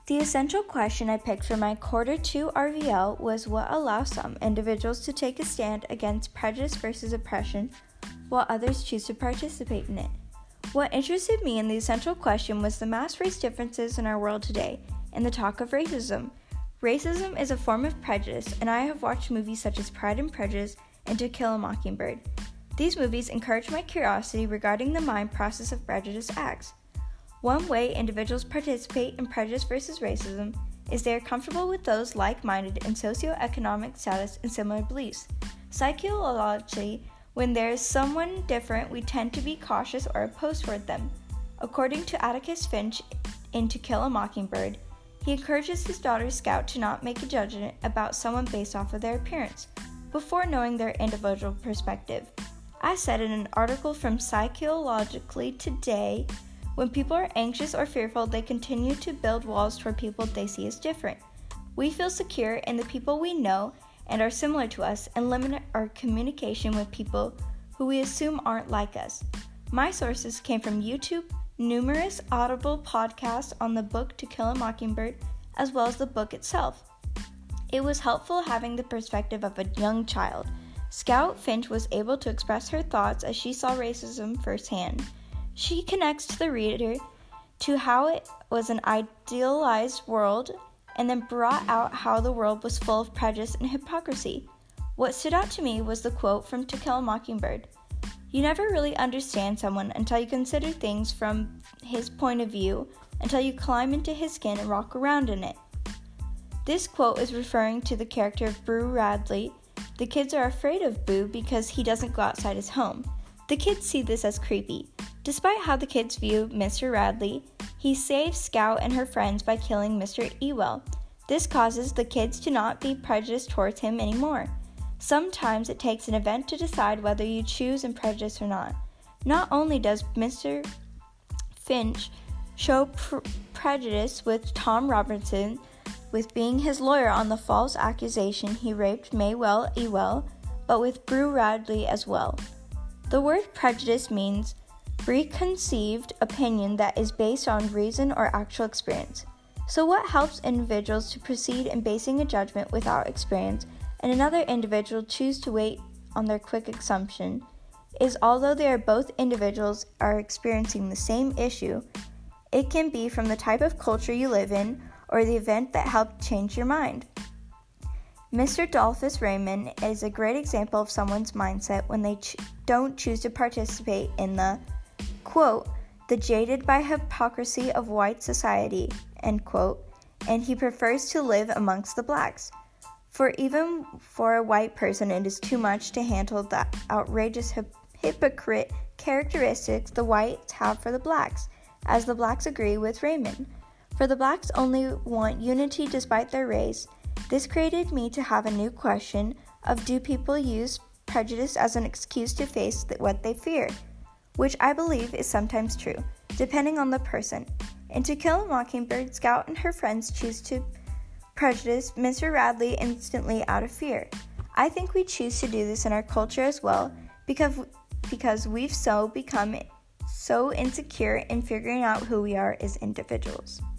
The essential question I picked for my Quarter 2 RVL was what allows some individuals to take a stand against prejudice versus oppression, while others choose to participate in it. What interested me in the essential question was the mass race differences in our world today, and the talk of racism. Racism is a form of prejudice, and I have watched movies such as Pride and Prejudice and To Kill a Mockingbird. These movies encouraged my curiosity regarding the mind process of prejudice acts. One way individuals participate in prejudice versus racism is they are comfortable with those like-minded in socioeconomic status and similar beliefs. Psychologically, when there is someone different, we tend to be cautious or opposed toward them. According to Atticus Finch in To Kill a Mockingbird, he encourages his daughter Scout to not make a judgment about someone based off of their appearance, before knowing their individual perspective. As said in an article from Psychologically Today, when people are anxious or fearful, they continue to build walls toward people they see as different. We feel secure in the people we know and are similar to us, and limit our communication with people who we assume aren't like us. My sources came from YouTube, numerous Audible podcasts on the book To Kill a Mockingbird, as well as the book itself. It was helpful having the perspective of a young child. Scout Finch was able to express her thoughts as she saw racism firsthand. She connects to the reader to how it was an idealized world, and then brought out how the world was full of prejudice and hypocrisy. What stood out to me was the quote from To Kill a Mockingbird. You never really understand someone until you consider things from his point of view, until you climb into his skin and walk around in it. This quote is referring to the character of Boo Radley. The kids are afraid of Boo because he doesn't go outside his home. The kids see this as creepy. Despite how the kids view Mr. Radley, he saves Scout and her friends by killing Mr. Ewell. This causes the kids to not be prejudiced towards him anymore. Sometimes it takes an event to decide whether you choose in prejudice or not. Not only does Mr. Finch show prejudice with Tom Robertson, with being his lawyer on the false accusation he raped Maywell Ewell, but with Boo Radley as well. The word prejudice means preconceived opinion that is based on reason or actual experience. So what helps individuals to proceed in basing a judgment without experience, and another individual choose to wait on their quick assumption, is although they are both individuals are experiencing the same issue, it can be from the type of culture you live in or the event that helped change your mind. Mr. Dolphus Raymond is a great example of someone's mindset when they don't choose to participate in the, quote, the jaded by hypocrisy of white society, end quote, and he prefers to live amongst the blacks. For even for a white person, it is too much to handle the outrageous hypocrite characteristics the whites have for the blacks, as the blacks agree with Raymond. For the blacks only want unity despite their race. This created me to have a new question of, do people use prejudice as an excuse to face what they fear? Which I believe is sometimes true, depending on the person. In To Kill a Mockingbird, Scout and her friends choose to prejudice Mr. Radley instantly out of fear. I think we choose to do this in our culture as well, because we've become so insecure in figuring out who we are as individuals.